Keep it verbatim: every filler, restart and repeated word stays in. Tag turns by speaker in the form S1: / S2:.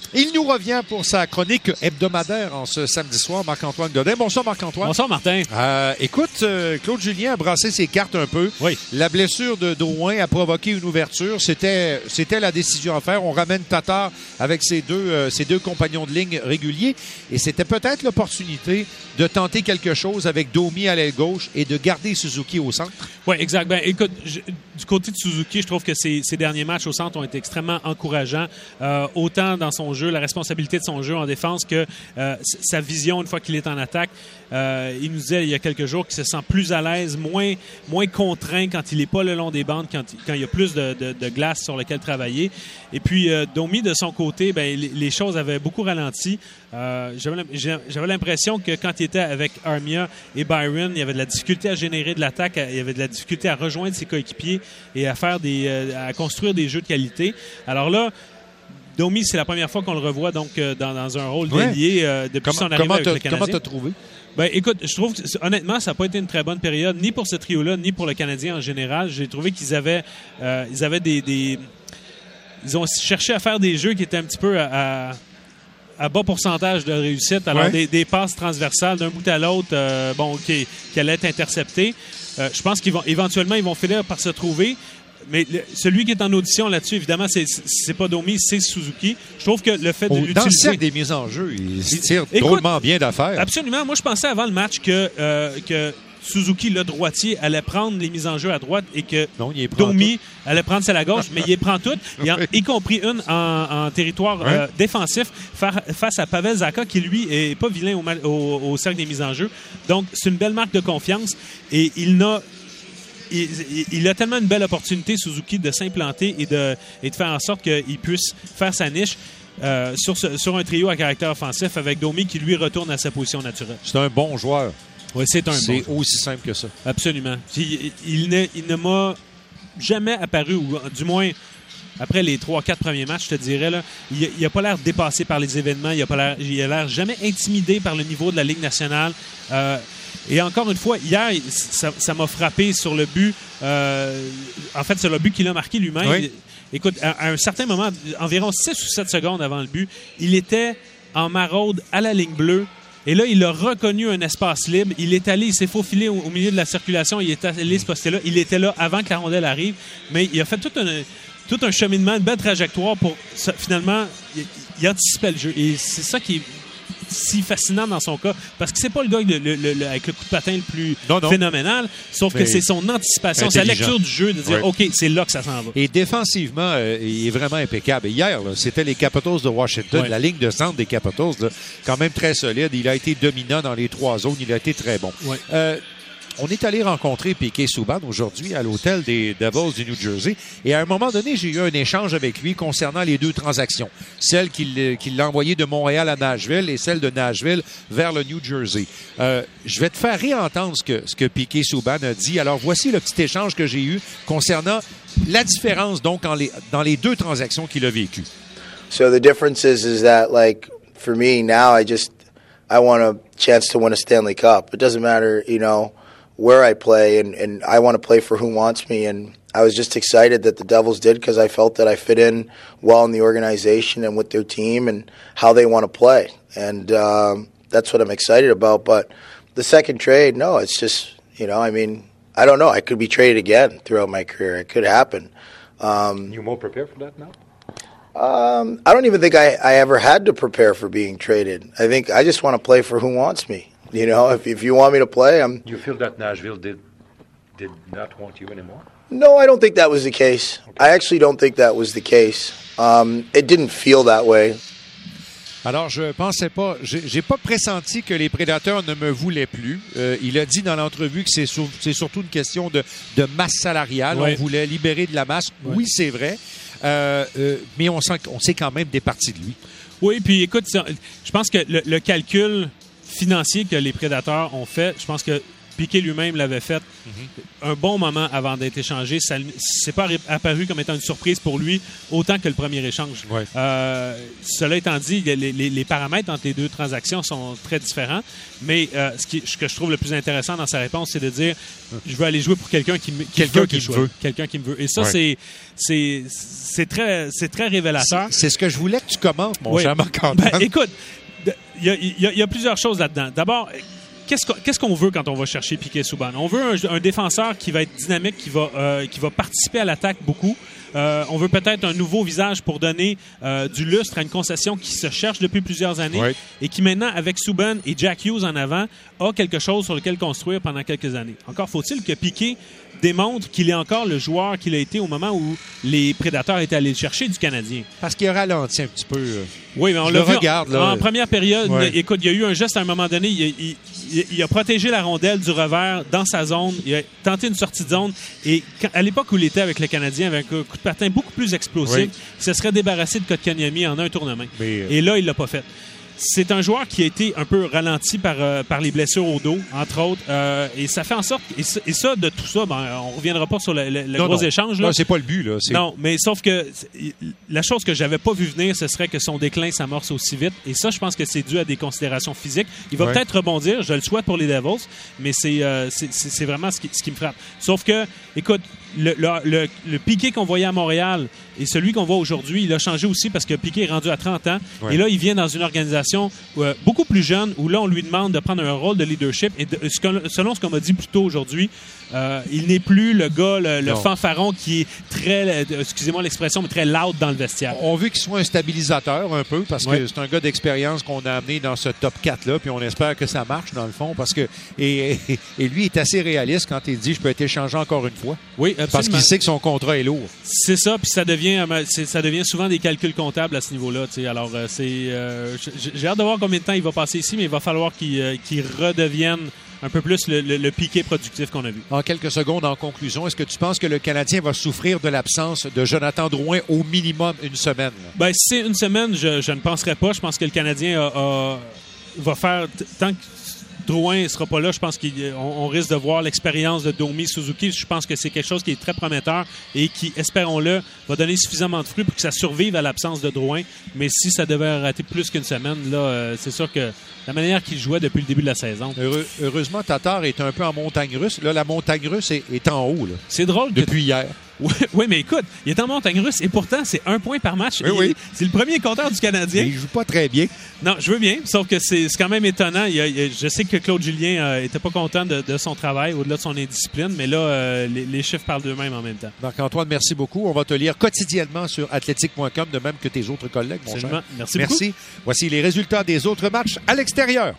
S1: Il nous revient pour sa chronique hebdomadaire en ce samedi soir, Marc-Antoine Godin. Bonsoir, Marc-Antoine.
S2: Bonsoir, Martin.
S1: Euh, écoute, euh, Claude Julien a brassé ses cartes un peu.
S2: Oui.
S1: La blessure de Drouin a provoqué une ouverture. C'était, c'était la décision à faire. On ramène Tatar avec ses deux, euh, ses deux compagnons de ligne réguliers. Et c'était peut-être l'opportunité de tenter quelque chose avec Domi à l'aile gauche et de garder Suzuki au centre.
S2: Oui, exact. Ben, écoute, je, du côté de Suzuki, je trouve que ses, ses derniers matchs au centre ont été extrêmement encourageants. Euh, autant dans son jeu, la responsabilité de son jeu en défense que euh, sa vision une fois qu'il est en attaque. Euh, il nous disait il y a quelques jours qu'il se sent plus à l'aise, moins, moins contraint quand il n'est pas le long des bandes, quand, quand il y a plus de, de, de glace sur lequel travailler. Et puis, euh, Domi, de son côté, ben, les, les choses avaient beaucoup ralenti. Euh, j'avais, j'avais l'impression que quand il était avec Armia et Byron, il y avait de la difficulté à générer de l'attaque, il y avait de la difficulté à rejoindre ses coéquipiers et à faire des, euh, à construire des jeux de qualité. Alors là, Domi, c'est la première fois qu'on le revoit donc euh, dans, dans un rôle d'ailier euh, depuis
S1: comment,
S2: son arrivée avec le Canadien.
S1: Comment t'as trouvé?
S2: Ben, écoute, je trouve que, honnêtement, ça n'a pas été une très bonne période, ni pour ce trio-là, ni pour le Canadien en général. J'ai trouvé qu'ils avaient, euh, ils avaient des, des... Ils ont cherché à faire des jeux qui étaient un petit peu à... à à bas pourcentage de réussite. Alors, ouais. des, des passes transversales d'un bout à l'autre, euh, bon, qui, qui allaient être interceptées. Euh, je pense qu'ils vont, éventuellement, ils vont finir par se trouver. Mais le, celui qui est en audition là-dessus, évidemment, c'est, c'est pas Domi, c'est Suzuki. Je trouve que le fait de
S1: oh,
S2: l'utiliser...
S1: Dans le cercle des mises en jeu, il se tire écoute, drôlement bien d'affaires.
S2: Absolument. Moi, je pensais avant le match que... Euh, que Suzuki, le droitier, allait prendre les mises en jeu à droite et que non, Domi allait prendre celle à gauche, mais il les prend toutes, y, en, y compris une en, en territoire ouais. euh, défensif face à Pavel Zacha, qui, lui, est pas vilain au, au, au cercle des mises en jeu. Donc, c'est une belle marque de confiance et il n'a... Il, il a tellement une belle opportunité, Suzuki, de s'implanter et de, et de faire en sorte qu'il puisse faire sa niche euh, sur, ce, sur un trio à caractère offensif avec Domi qui, lui, retourne à sa position naturelle.
S1: C'est un bon joueur.
S2: Oui, c'est un
S1: C'est
S2: bon
S1: aussi simple que ça.
S2: Absolument. Il, il, ne, il ne m'a jamais apparu, ou du moins après les trois quatre premiers matchs, je te dirais, là, il n'a pas l'air dépassé par les événements, il a, pas l'air, il a l'air jamais intimidé par le niveau de la Ligue nationale. Euh, et encore une fois, hier, ça, ça m'a frappé sur le but. Euh, en fait, c'est le but qu'il a marqué lui-même.
S1: Oui.
S2: Écoute, à, à un certain moment, environ six ou sept secondes avant le but, il était en maraude à la ligne bleue. Et là, il a reconnu un espace libre. Il est allé, il s'est faufilé au, au milieu de la circulation. Il est allé se poster là. Il était là avant que la rondelle arrive. Mais il a fait tout un, tout un cheminement, une belle trajectoire pour, ça, finalement, il, il anticipait le jeu. Et c'est ça qui est si fascinant dans son cas. Parce que c'est pas le gars le, le, le, avec le coup de patin le plus non, non. phénoménal. Sauf Mais que c'est son anticipation, sa lecture du jeu, de dire, oui. OK, c'est là que ça s'en va.
S1: Et défensivement, euh, il est vraiment impeccable. Hier, là, c'était les Capitals de Washington. Oui. La ligne de centre des Capitals, là, quand même très solide. Il a été dominant dans les trois zones. Il a été très bon. Oui. Euh, On est allé rencontrer Piquet Souban aujourd'hui à l'hôtel des Devils du New Jersey. Et à un moment donné, j'ai eu un échange avec lui concernant les deux transactions. Celle qu'il, qu'il l'a envoyée de Montréal à Nashville et celle de Nashville vers le New Jersey. Euh, je vais te faire réentendre ce que, ce que Piquet Souban a dit. Alors, voici le petit échange que j'ai eu concernant la différence, donc, en les, dans les deux transactions qu'il a vécues.
S3: So the difference is, is that, like, for me now, I just, I want a chance to win a Stanley Cup. It doesn't matter, you know, where I play, and, and I want to play for who wants me. And I was just excited that the Devils did because I felt that I fit in well in the organization and with their team and how they want to play. And um, that's what I'm excited about. But the second trade, no, it's just, you know, I mean, I don't know. I could be traded again throughout my career. It could happen. Um,
S1: you more prepared for that now?
S3: Um, I don't even think I, I ever had to prepare for being traded. I think I just want to play for who wants me. You know, if if you want me to play, I'm...
S4: You feel that Nashville did did not want you anymore?
S3: No, I don't think that was the case. Okay. I actually don't think that was the case. Um, it didn't feel that way.
S1: Alors, je pensais pas... J'ai, j'ai pas pressenti que les Prédateurs ne me voulaient plus. Euh, il a dit dans l'entrevue que c'est, sur, c'est surtout une question de, de masse salariale. Oui. On voulait libérer de la masse. Oui, oui c'est vrai. Euh, euh, mais on sent, on s'est quand même départi de lui.
S2: Oui, puis écoute, je pense que le, le calcul financier que les Prédateurs ont fait, je pense que Piqué lui-même l'avait fait mm-hmm. un bon moment avant d'être échangé. Ça c'est pas apparu comme étant une surprise pour lui, autant que le premier échange.
S1: Ouais.
S2: Euh, cela étant dit, les, les, les paramètres entre les deux transactions sont très différents, mais euh, ce, qui, ce que je trouve le plus intéressant dans sa réponse, c'est de dire je veux aller jouer pour quelqu'un qui, qui
S1: quelqu'un
S2: veut
S1: qui
S2: que
S1: me veut.
S2: Quelqu'un qui me veut. Et ça,
S1: ouais.
S2: c'est, c'est, c'est, très, c'est très révélateur.
S1: C'est, c'est ce que je voulais que tu commentes, mon
S2: oui.
S1: cher Marc-Antoine.
S2: Ben, écoute, il y, y, y a plusieurs choses là-dedans. D'abord, Qu'est-ce, qu'on, qu'est-ce qu'on veut quand on va chercher Piqué Subban? On veut un, un défenseur qui va être dynamique, qui va, euh, qui va participer à l'attaque beaucoup. Euh, on veut peut-être un nouveau visage pour donner euh, du lustre à une concession qui se cherche depuis plusieurs années
S1: ouais.
S2: et qui maintenant, avec Subban et Jack Hughes en avant, a quelque chose sur lequel construire pendant quelques années. Encore faut-il que Piqué démontre qu'il est encore le joueur qu'il a été au moment où les Prédateurs étaient allés le chercher du Canadien.
S1: Parce qu'il a ralenti un petit peu.
S2: Oui, mais on
S1: Je
S2: l'a
S1: le
S2: vu
S1: regarde,
S2: en,
S1: là.
S2: en première période.
S1: Ouais.
S2: Écoute, il y a eu un geste à un moment donné. Il, il, il, il a protégé la rondelle du revers dans sa zone. Il a tenté une sortie de zone. Et quand, à l'époque où il était avec le Canadien, avec un coup de patin beaucoup plus explosif, oui. il se serait débarrassé de Kotkaniemi en un tournement. Mais, euh... Et là, il l'a pas fait. C'est un joueur qui a été un peu ralenti par, euh, par les blessures au dos, entre autres. Euh, et ça fait en sorte... Et ça, et ça de tout ça, ben, on ne reviendra pas sur le, le, le
S1: non,
S2: gros
S1: non.
S2: échange. Là.
S1: Non, c'est pas le but. Là. C'est...
S2: Non, mais sauf que la chose que j'avais pas vu venir, ce serait que son déclin s'amorce aussi vite. Et ça, je pense que c'est dû à des considérations physiques. Il va ouais. peut-être rebondir, je le souhaite pour les Devils, mais c'est, euh, c'est, c'est, c'est vraiment ce qui, ce qui me frappe. Sauf que, écoute, le, le, le, le Piqué qu'on voyait à Montréal et celui qu'on voit aujourd'hui, il a changé aussi parce que Piqué est rendu à trente ans. Ouais. Et là, il vient dans une organisation euh, beaucoup plus jeune où là, on lui demande de prendre un rôle de leadership. Et de, selon ce qu'on m'a dit plus tôt aujourd'hui, euh, il n'est plus le gars, le, le fanfaron qui est très, excusez-moi l'expression, mais très loud dans le vestiaire.
S1: On veut qu'il soit un stabilisateur un peu parce
S2: ouais.
S1: que c'est un gars d'expérience qu'on a amené dans ce top quatre-là, puis on espère que ça marche dans le fond parce que et, et, et lui est assez réaliste quand il dit je peux être échangé encore une fois.
S2: Oui, absolument.
S1: Parce qu'il sait que son contrat est lourd.
S2: C'est ça, puis ça devient, c'est, ça devient souvent des calculs comptables à ce niveau-là. T'sais. Alors, euh, c'est, euh, j'ai hâte de voir combien de temps il va passer ici, mais il va falloir qu'il, euh, qu'il redevienne un peu plus le, le, le Piqué productif qu'on a vu.
S1: En quelques secondes, en conclusion, est-ce que tu penses que le Canadien va souffrir de l'absence de Jonathan Drouin au minimum une semaine?
S2: Ben, si c'est une semaine, je, je ne penserais pas. Je pense que le Canadien a, a, va faire... Tant que Drouin ne sera pas là, je pense qu'on on risque de voir l'expérience de Domi Suzuki. Je pense que c'est quelque chose qui est très prometteur et qui, espérons-le, va donner suffisamment de fruits pour que ça survive à l'absence de Drouin. Mais si ça devait rater plus qu'une semaine, là, euh, c'est sûr que la manière qu'il jouait depuis le début de la saison.
S1: Heureux, heureusement, Tatar est un peu en montagne russe. Là, la montagne russe est, est en haut. Là,
S2: c'est drôle.
S1: Depuis
S2: que...
S1: hier.
S2: Oui, oui, mais écoute, il est en montagne russe et pourtant, c'est un point par match.
S1: Oui, oui.
S2: C'est le premier compteur du Canadien.
S1: Mais il joue pas très bien.
S2: Non, je veux bien, sauf que c'est, c'est quand même étonnant. Il y a, il y a, je sais que Claude Julien euh, était pas content de, de son travail, au-delà de son indiscipline, mais là, euh, les, les chiffres parlent d'eux-mêmes en même temps.
S1: Marc-Antoine, merci beaucoup. On va te lire quotidiennement sur athletic point com, de même que tes autres collègues, mon cher.
S2: Merci,
S1: merci beaucoup. Voici les résultats des autres matchs à l'extérieur.